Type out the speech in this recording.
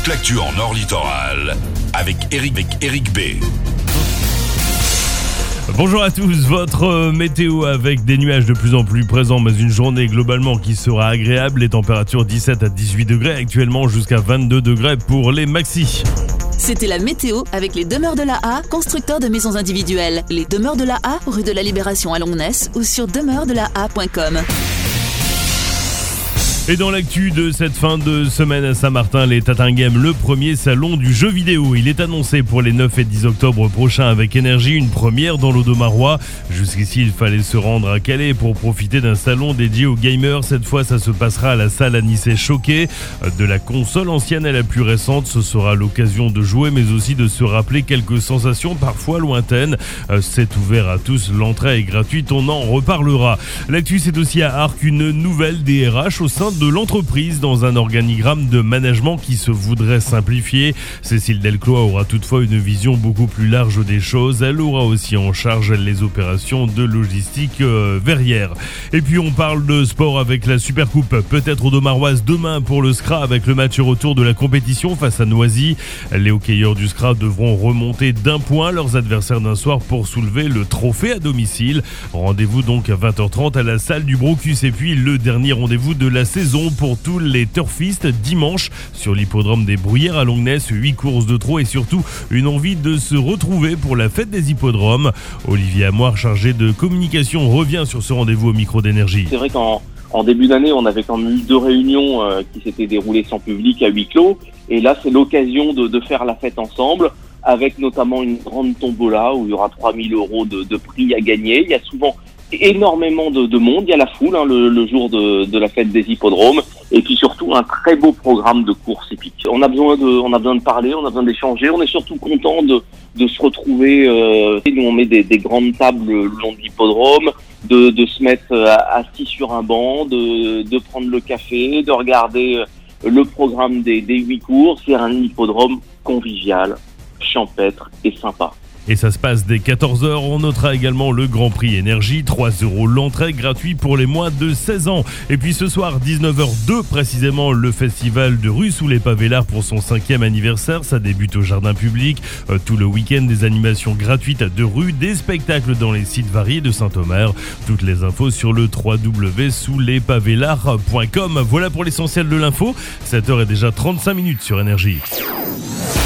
toute l'actu en Nord Littoral avec Eric B. Bonjour à tous, votre météo avec des nuages de plus en plus présents, mais une journée globalement qui sera agréable. Les températures 17 à 18 degrés actuellement, jusqu'à 22 degrés pour les maxis. C'était la météo avec les Demeures de la A, constructeurs de maisons individuelles. Les Demeures de la A, rue de la Libération à Longnes ou sur demeuresdelaa.com. Et dans l'actu de cette fin de semaine à Saint-Martin, les Tatinghem, le premier salon du jeu vidéo. Il est annoncé pour les 9 et 10 octobre prochains avec énergie, une première dans l'Audomarois. Jusqu'ici, il fallait se rendre à Calais pour profiter d'un salon dédié aux gamers. Cette fois, ça se passera à la salle Anicet Choquet. De la console ancienne à la plus récente, ce sera l'occasion de jouer, mais aussi de se rappeler quelques sensations parfois lointaines. C'est ouvert à tous, l'entrée est gratuite, on en reparlera. L'actu, c'est aussi à Arques, une nouvelle DRH au sein de l'entreprise dans un organigramme de management qui se voudrait simplifier. Cécile Delclois aura toutefois une vision beaucoup plus large des choses. Elle aura aussi en charge les opérations de logistique verrière. Et puis on parle de sport avec la Supercoupe, peut-être audomaroise demain pour le SCRA avec le match retour de la compétition face à Noisy. Les hockeyeurs du SCRA devront remonter d'un point leurs adversaires d'un soir pour soulever le trophée à domicile. Rendez-vous donc à 20h30 à la salle du Brocus. Et puis le dernier rendez-vous de la saison pour tous les turfistes dimanche sur l'hippodrome des Bruyères à Longnes. 8 courses de trot et surtout une envie de se retrouver pour la fête des hippodromes. Olivier Amoir, chargé de communication, revient sur ce rendez-vous au micro d'énergie. C'est vrai qu'en début d'année, on avait quand même eu 2 réunions qui s'étaient déroulées sans public à huis clos. Et là, c'est l'occasion de faire la fête ensemble, avec notamment une grande tombola où il y aura 3 000 € de prix à gagner. Il y a souvent énormément de monde, il y a la foule le jour de la fête des hippodromes, et puis surtout un très beau programme de courses épiques. On a besoin de parler, on a besoin d'échanger, on est surtout content de se retrouver. Nous on met des grandes tables le long de l'hippodrome, de se mettre assis sur un banc, de prendre le café, de regarder le programme des 8 courses. C'est un hippodrome convivial, champêtre et sympa. Et ça se passe dès 14h. On notera également le Grand Prix Énergie, 3 € l'entrée, gratuit pour les moins de 16 ans. Et puis ce soir, 19h02 précisément, le festival de rue sous les pavés l'art pour son 5e anniversaire. Ça débute au jardin public. Tout le week-end, des animations gratuites de rue, des spectacles dans les sites variés de Saint-Omer. Toutes les infos sur le www.souslespavélart.com. Voilà pour l'essentiel de l'info. 7h est déjà 35 minutes sur Énergie.